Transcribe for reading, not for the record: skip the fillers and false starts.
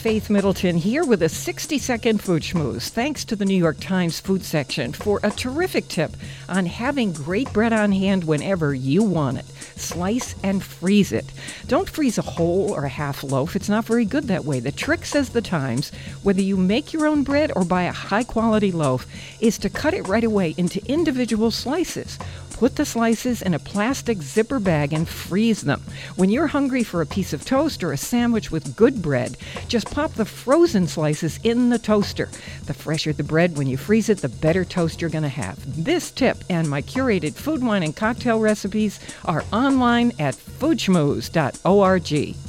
Faith Middleton here with a 60-second food schmooze. Thanks to the New York Times food section for a terrific tip on having great bread on hand whenever you want it. Slice and freeze it. Don't freeze a whole or a half loaf. It's not very good that way. The trick, says the Times, whether you make your own bread or buy a high-quality loaf, is to cut it right away into individual slices. Put the slices in a plastic zipper bag and freeze them. When you're hungry for a piece of toast or a sandwich with good bread, just pop the frozen slices in the toaster. The fresher the bread when you freeze it, the better toast you're going to have. This tip and my curated food, wine, and cocktail recipes are online at foodschmooze.org.